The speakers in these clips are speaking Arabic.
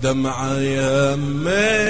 دمعة يم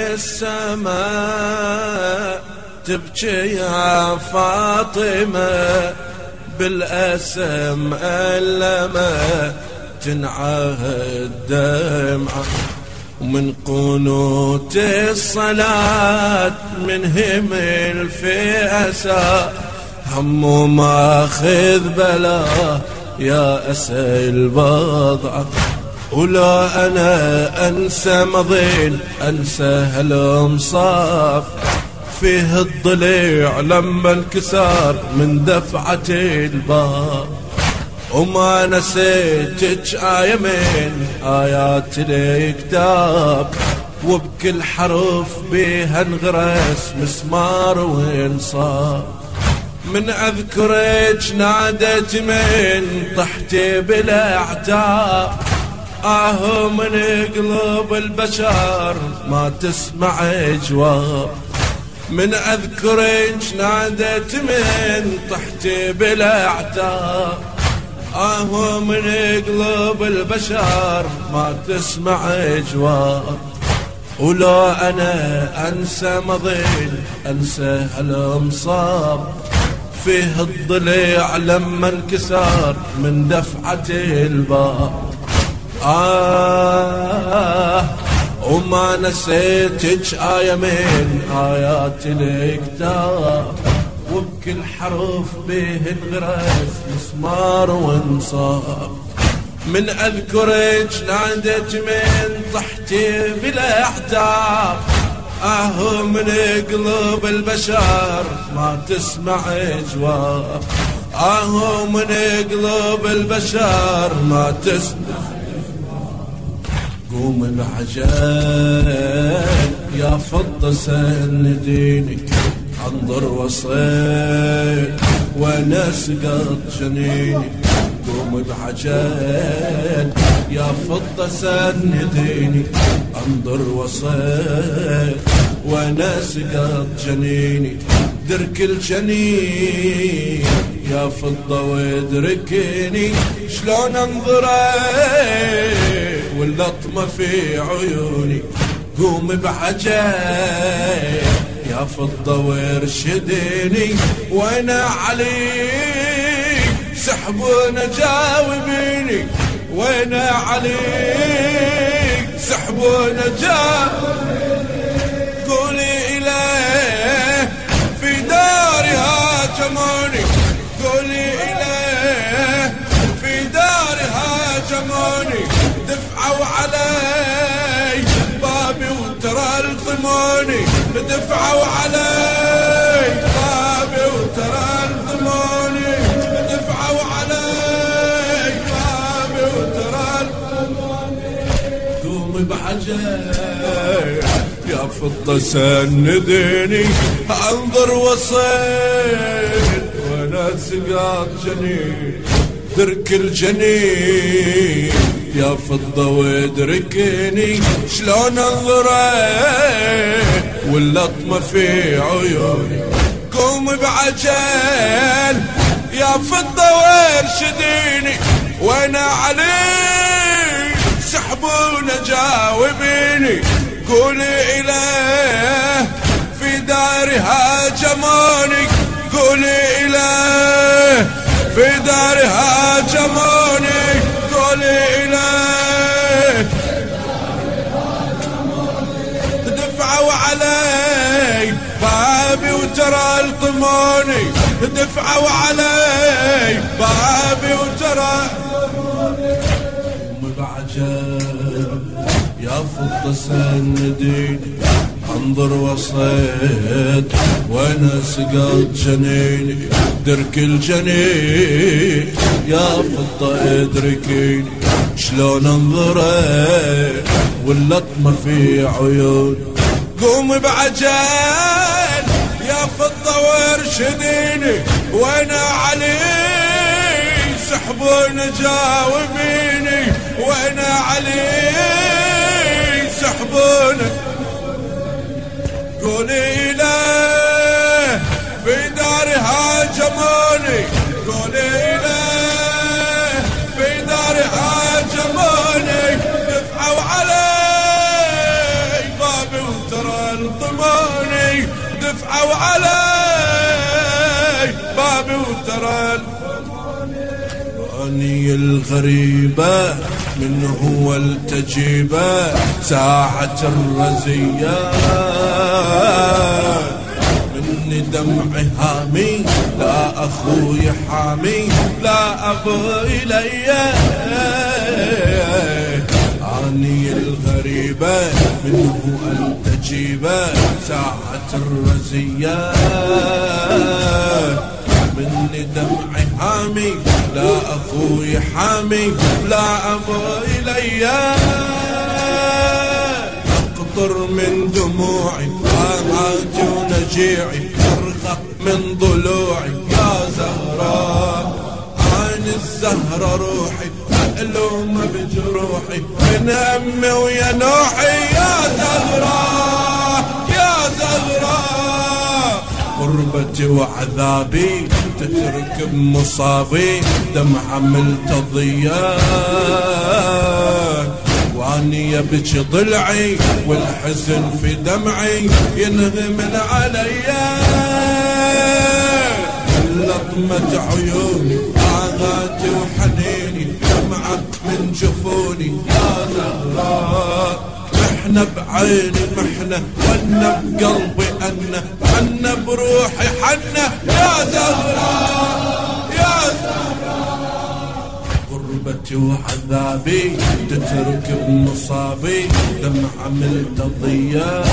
السماء تبكي يا فاطمة، بالأسم ألمة تنعهد دمعة، ومن قنوت الصلاة من همل في أسى، هم ماخذ بلا يا أسى البضعة. ولا أنا أنسى مضين أنسى هالمصاب، فيه الضليع لما انكسر من دفعة الباب، وما نسيتك آية من آيات الكتاب، وبكل حرف بيها انغرس مسمار وانصاب. من أذكرك نادت من طحتي بالأعتاب، من قلوب البشر ما تسمع جواب. من أذكرك نادت من طحتي بالأعتاب، من قلوب البشر ما تسمع جواب. ولا أنا أنسى مضين أنسى هالمصاب، فيه الضليع لما انكسر من دفعة الباب. وما نسيتك آية من آيات الكتاب، وبكل حرف به انغرس مسمار وانصاب. من أذكرك نادت من طحتي بالأعتاب، من قلوب البشر ما تسمع جواب. من قلوب البشر ما تسمع. قوم بعجل يا فضة سنديني، انظر وصيت وانا سقط جنيني. قوم بعجل يا فضة سنديني، انظر وصيت وانا سقط جنيني. درك الجنين يا فضة وادركني، شلون انظرك واللطمة في عيوني. قوم بعجل يا فضة وارشديني، وانا عليك سحبونا جاوبيني، وانا عليك سحبونا جاوبيني. قولي إليه في داري هاجموني، قولي إليه في داري هاجموني. دفعوا علي بابي وترى الضموني، دفعوا علي بابي وترى الضموني، دفعوا علي بابي وترى الضموني. قوم بعجل يا فضة سنديني، انظر وصيت وانا سقاط جنين. درك الجنين يا فضة وادركني، شلون انظرك واللطمة في عيوني. قوم بعجل يا فضة وارشديني، وانا عليك سحبونا جاوبيني. قولي إله في داري هاجموني، قولي إله في داري هاجموني، قولي إله دفعوا علي بابي وترى الطموني، دفعوا علي بابي وترى. بعجل يا فضة سنديني، انظر وصيت وانا سقط جنيني. درك الجنين يا فضة ادركيني، شلون انظرك واللطمة في عيوني. قوم بعجل يا فضة وارشديني، وانا عليك سحبونا جاوبيني، وانا عليك سحبونا. قولي له في داري هاجموني، قولي له في داري هاجموني. دفعوا علي دفعوا علي بابي وترى أني الغريبة من هو التجيبة ساعة الرزية مني دمعي هامي لا أخوي حامي لا أبو إلي أني الغريبة من هو التجيبة ساعة الرزية مني دمعي هامي لا أخوي حامي لا أبو إلي أقطر من دموعي آهاتي ونجيعي أرخى من ضلوعي يا زهراء عين الزهرة روحي ألوم بجروحي من أمي ويا نوحي يا زهراء يا زهراء غربتي وعذابي تترك بمصابي دمعة ملتضية واني يبكي ضلعي والحزن في دمعي ينغمن عليا لطمة عيوني آغاتي وحنيني دمعة من جفوني يا زهراء محنة بعيني محنة وأنا بقلبي أنا بروحي حنة يا زهراء يا زهراء غربتي وعذابي تترك بمصابي دمعة ملتضية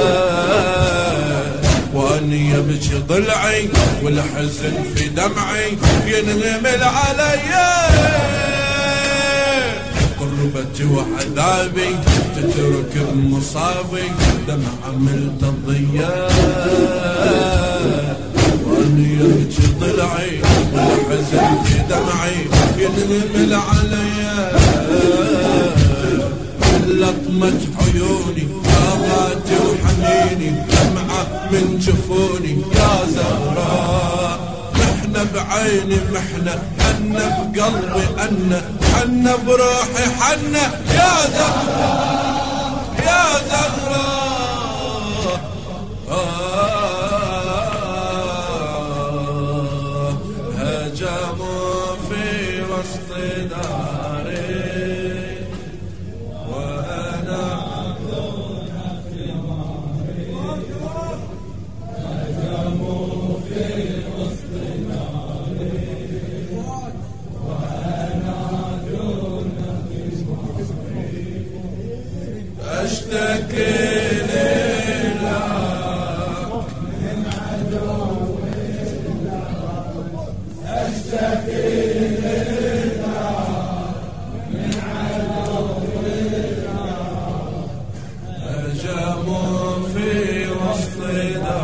وأني يبكي ضلعي والحزن في دمعي ينغمل عليا غربتي وعذابي تترك بمصابي دمعة ملتضية وأني يبكي ضلعي والحزن في دمعي ينغمل عليا لطمة عيوني آغاتي وحنيني دمعة من جفوني يا زهراء محنة بعيني محنة أنا بقلبي أنا بروحي حنة يا زهراء يا زهراء هجموا في وسط داري أشتكي لك من عدو أشتكي لك من عدو هجموا في وسط